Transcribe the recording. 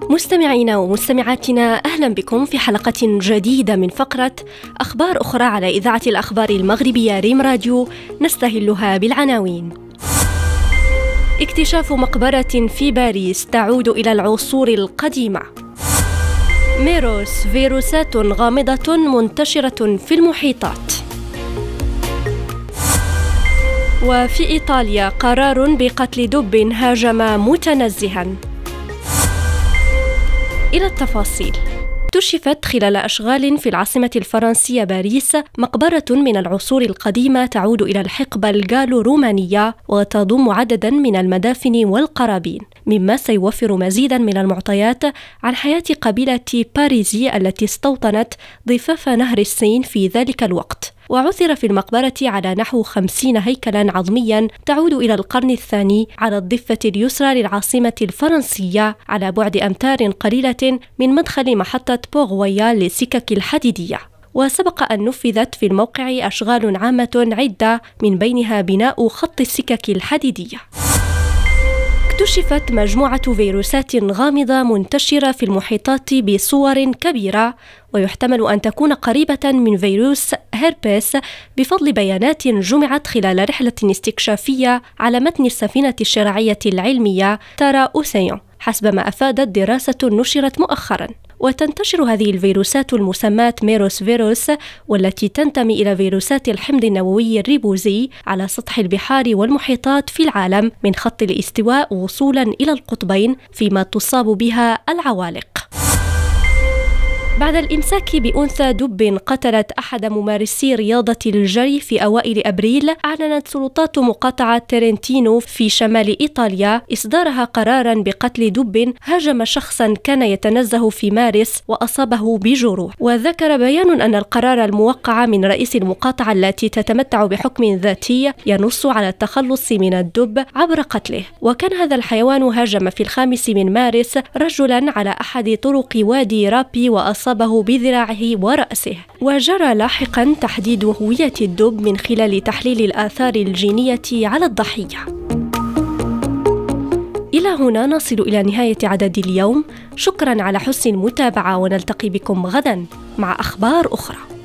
مستمعينا ومستمعاتنا، أهلا بكم في حلقة جديدة من فقرة أخبار أخرى على إذاعة الأخبار المغربية ريم راديو، نستهلها بالعناوين. اكتشاف مقبرة في باريس تعود إلى العصور القديمة. ميروس، فيروسات غامضة منتشرة في المحيطات. وفي إيطاليا قرار بقتل دب هاجم متنزها. إلى التفاصيل. اكتشفت خلال أشغال في العاصمة الفرنسية باريس مقبرة من العصور القديمة تعود إلى الحقبة الجالو-رومانية، وتضم عددا من المدافن والقرابين، مما سيوفر مزيدا من المعطيات عن حياة قبيلة باريزي التي استوطنت ضفاف نهر السين في ذلك الوقت. وعثر في المقبرة على نحو 50 هيكلا عظميا تعود إلى القرن الثاني على الضفة اليسرى للعاصمة الفرنسية، على بعد أمتار قليلة من مدخل محطة بوغويا للسكك الحديدية. وسبق أن نفذت في الموقع أشغال عامة عدة، من بينها بناء خط السكك الحديدية. اكتشفت مجموعة فيروسات غامضة منتشرة في المحيطات بصور كبيرة، ويحتمل أن تكون قريبة من فيروس هيربيس بفضل بيانات جمعت خلال رحلة استكشافية على متن السفينة الشراعية العلمية تارا أوسيون، حسب ما أفادت دراسة نشرت مؤخرا. وتنتشر هذه الفيروسات المسماة ميروس فيروس، والتي تنتمي إلى فيروسات الحمض النووي الريبوزي، على سطح البحار والمحيطات في العالم من خط الاستواء وصولا إلى القطبين، فيما تصاب بها العوالق. بعد الإمساك بأنثى دب قتلت أحد ممارسي رياضة الجري في أوائل أبريل، أعلنت سلطات مقاطعة ترنتينو في شمال إيطاليا إصدارها قراراً بقتل دب هاجم شخصاً كان يتنزه في مارس وأصابه بجروح. وذكر بيان أن القرار الموقع من رئيس المقاطعة التي تتمتع بحكم ذاتي ينص على التخلص من الدب عبر قتله. وكان هذا الحيوان هاجم في 5 من مارس رجلاً على أحد طرق وادي رابي وأصابه بذراعه ورأسه. وجرى لاحقا تحديد هوية الدب من خلال تحليل الآثار الجينية على الضحية. إلى هنا نصل إلى نهاية عدد اليوم. شكرا على حسن المتابعة، ونلتقي بكم غدا مع أخبار أخرى.